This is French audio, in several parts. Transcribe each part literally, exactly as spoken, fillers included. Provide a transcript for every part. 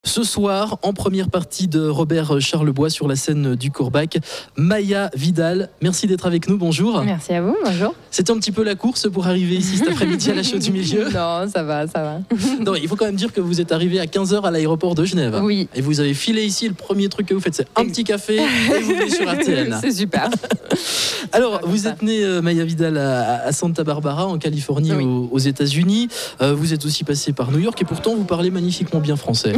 Ce soir, en première partie de Robert Charlebois sur la scène du Corbacq, Maya Vidal, merci d'être avec nous, bonjour. Merci à vous, bonjour. C'était un petit peu la course pour arriver ici cet après-midi à la Chaux du Milieu. Non, ça va, ça va. Non, il faut quand même dire que vous êtes arrivé à quinze heures à l'aéroport de Genève. Oui. Et vous avez filé ici, le premier truc que vous faites, c'est un petit café et vous venez sur R T N. C'est super. Alors, vous êtes née, euh, Maya Vidal, à, à Santa Barbara, en Californie, oui. aux, aux États-Unis. Euh, vous êtes aussi passée par New York et pourtant vous parlez magnifiquement bien français.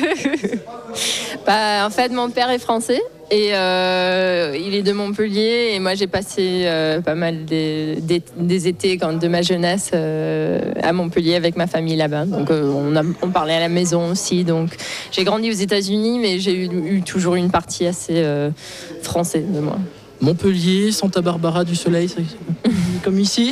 Bah, en fait, mon père est français et euh, il est de Montpellier et moi j'ai passé euh, pas mal des, des, des étés quand, de ma jeunesse euh, à Montpellier avec ma famille là-bas. Donc euh, on, a, on parlait à la maison aussi. Donc j'ai grandi aux États-Unis, mais j'ai eu, eu toujours une partie assez euh, française de moi. Montpellier, Santa Barbara, du soleil, c'est comme ici.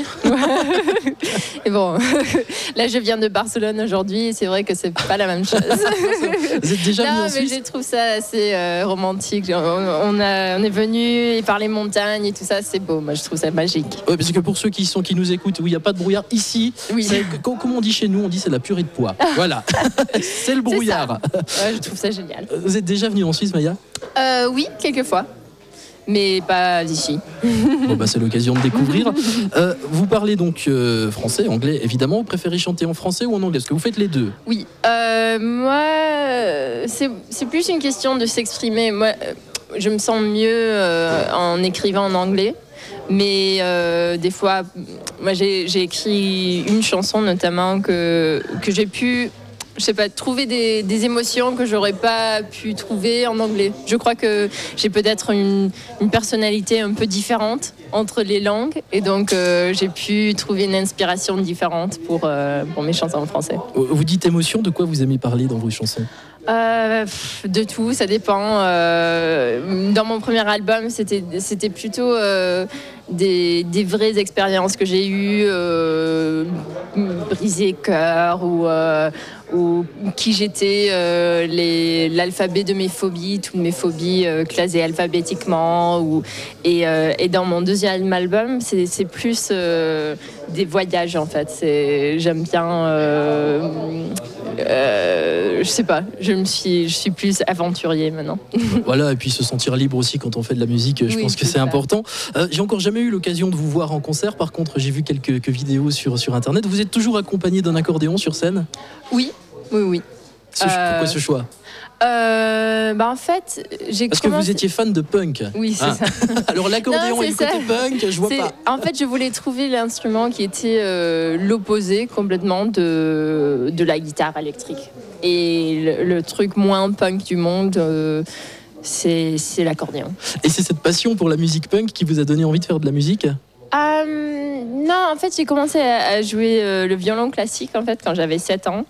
Et bon, là je viens de Barcelone aujourd'hui, et c'est vrai que c'est pas la même chose. Vous êtes déjà venu en Suisse ? Je trouve ça assez euh, romantique. On, on, a, on est venu par les montagnes et tout ça, c'est beau. Moi je trouve ça magique. Oui, parce que pour ceux qui sont qui nous écoutent, où il n'y a pas de brouillard ici, oui. Comme on dit chez nous, on dit c'est la purée de pois. Voilà, c'est le brouillard. C'est ouais, je trouve ça génial. Vous êtes déjà venu en Suisse, Maya ? euh, Oui, quelques fois. Mais pas d'ici. Bon bah c'est l'occasion de découvrir. Euh, vous parlez donc euh, français, anglais évidemment. Vous préférez chanter en français ou en anglais ? Est-ce que vous faites les deux ? Oui. Euh, moi, c'est, c'est plus une question de s'exprimer. Moi, je me sens mieux euh, en écrivant en anglais. Mais euh, des fois, moi j'ai, j'ai écrit une chanson notamment que, que j'ai pu... je sais pas, trouver des, des émotions que j'aurais pas pu trouver en anglais. Je crois que j'ai peut-être une, une personnalité un peu différente entre les langues et donc euh, j'ai pu trouver une inspiration différente pour, euh, pour mes chansons en français. Vous dites émotion, de quoi vous aimez parler dans vos chansons ? Euh, de tout, ça dépend. Euh, dans mon premier album, c'était, c'était plutôt euh, des, des vraies expériences que j'ai eues, euh, briser cœur ou, euh, ou qui j'étais, euh, les, l'alphabet de mes phobies, toutes mes phobies euh, classées alphabétiquement. Ou, et, euh, et dans mon deuxième album, c'est, c'est plus euh, des voyages en fait. C'est, j'aime bien. Euh, euh, je sais pas, je me suis, je suis plus aventurier maintenant. Voilà, et puis se sentir libre aussi quand on fait de la musique, je oui, pense que c'est, c'est important. Euh, j'ai encore jamais eu l'occasion de vous voir en concert. Par contre, j'ai vu quelques, quelques vidéos sur, sur Internet. Vous êtes toujours accompagné d'un accordéon sur scène ? Oui, oui, oui. Ce, euh... Pourquoi ce choix ? Euh, bah en fait, j'ai Parce commencé... que vous étiez fan de punk. Oui, c'est ah. ça. Alors l'accordéon non, et le côté punk, je vois c'est... pas. En fait, je voulais trouver l'instrument qui était euh, l'opposé complètement de, de la guitare électrique. Et le, le truc moins punk du monde, euh, c'est, c'est l'accordéon. Et c'est cette passion pour la musique punk qui vous a donné envie de faire de la musique ? euh, Non, en fait, j'ai commencé à, à jouer euh, le violon classique en fait, quand j'avais sept ans.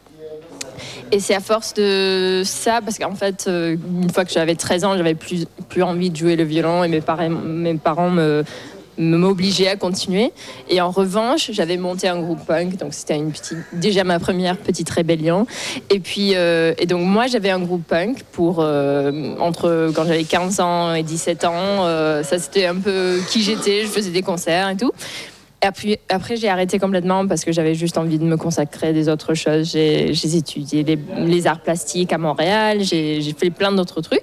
Et c'est à force de ça, parce qu'en fait, une fois que j'avais treize ans, j'avais plus, plus envie de jouer le violon et mes parents, mes parents me, m'obligeaient à continuer. Et en revanche, j'avais monté un groupe punk, donc c'était une petite, déjà ma première petite rébellion. Et puis, euh, et donc moi, j'avais un groupe punk pour, euh, entre quand j'avais quinze ans et dix-sept ans. Euh, ça, c'était un peu qui j'étais, je faisais des concerts et tout. Et puis, après, j'ai arrêté complètement parce que j'avais juste envie de me consacrer à des autres choses. J'ai, j'ai étudié les, les arts plastiques à Montréal, j'ai, j'ai fait plein d'autres trucs.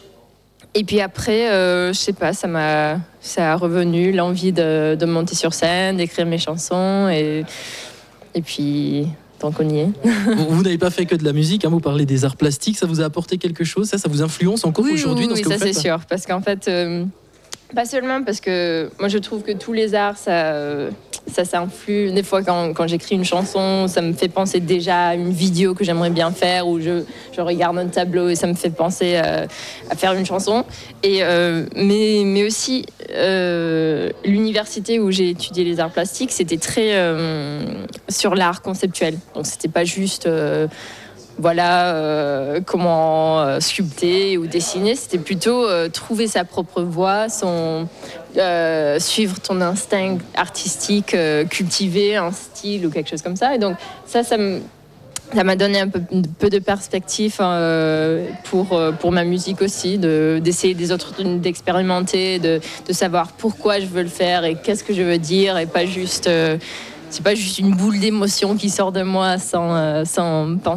Et puis après, euh, je sais pas, ça m'a, ça a revenu l'envie de, de monter sur scène, d'écrire mes chansons. Et, et puis, tant qu'on y est. vous, vous n'avez pas fait que de la musique, hein, vous parlez des arts plastiques, ça vous a apporté quelque chose ? Ça, ça vous influence encore oui, aujourd'hui oui, dans ce oui, que ça vous faites ? C'est sûr, parce qu'en fait... Euh, Pas seulement parce que moi je trouve que tous les arts ça, ça s'influe. Des fois quand, quand j'écris une chanson, ça me fait penser déjà à une vidéo que j'aimerais bien faire, ou je, je regarde un tableau et ça me fait penser à, à faire une chanson. Et, euh, mais, mais aussi euh, l'université où j'ai étudié les arts plastiques, c'était très euh, sur l'art conceptuel. Donc c'était pas juste... Euh, voilà euh, comment euh, sculpter ou dessiner, c'était plutôt euh, trouver sa propre voie, son, euh, suivre ton instinct artistique, euh, cultiver un style ou quelque chose comme ça. Et donc ça, ça, me, ça m'a donné un peu, un peu de perspective euh, pour, pour ma musique aussi, de, d'essayer des autres, d'expérimenter, de, de savoir pourquoi je veux le faire et qu'est-ce que je veux dire, et pas juste... Euh, c'est pas juste une boule d'émotion qui sort de moi sans, euh, sans penser.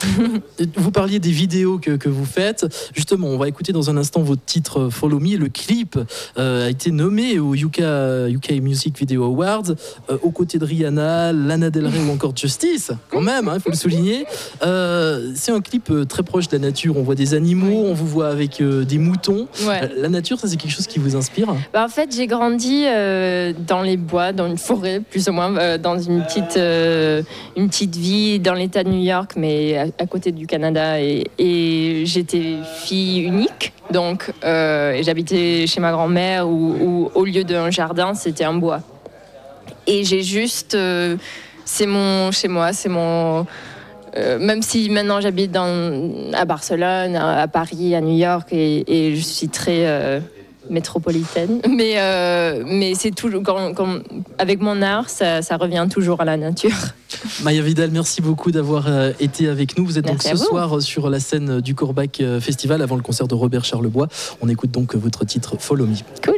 Vous parliez des vidéos que, que vous faites. Justement, on va écouter dans un instant votre titre Follow Me. Le clip euh, a été nommé au U K, U K Music Video Awards euh, aux côtés de Rihanna, Lana Del Rey ou encore Justice, quand même, il hein, faut le souligner. Euh, c'est un clip très proche de la nature. On voit des animaux, oui. on vous voit avec euh, des moutons. Ouais. La nature, ça c'est quelque chose qui vous inspire? Bah, en fait, j'ai grandi euh, dans les bois, dans une forêt, plus ou moins, euh, dans une petite, euh, une petite ville dans l'État de New York, mais à, à côté du Canada. Et, et j'étais fille unique, donc euh, j'habitais chez ma grand-mère où, où au lieu d'un jardin, c'était un bois. Et j'ai juste... Euh, c'est mon chez moi, c'est mon... Euh, même si maintenant j'habite dans, à Barcelone, à, à Paris, à New York, et, et je suis très... Euh, métropolitaine, mais, euh, mais c'est toujours, quand, quand, avec mon art, ça, ça revient toujours à la nature. Maya Vidal, merci beaucoup d'avoir euh, été avec nous. Vous êtes merci donc ce soir sur la scène du Corbach Festival avant le concert de Robert Charlebois. On écoute donc votre titre Follow Me. Cool.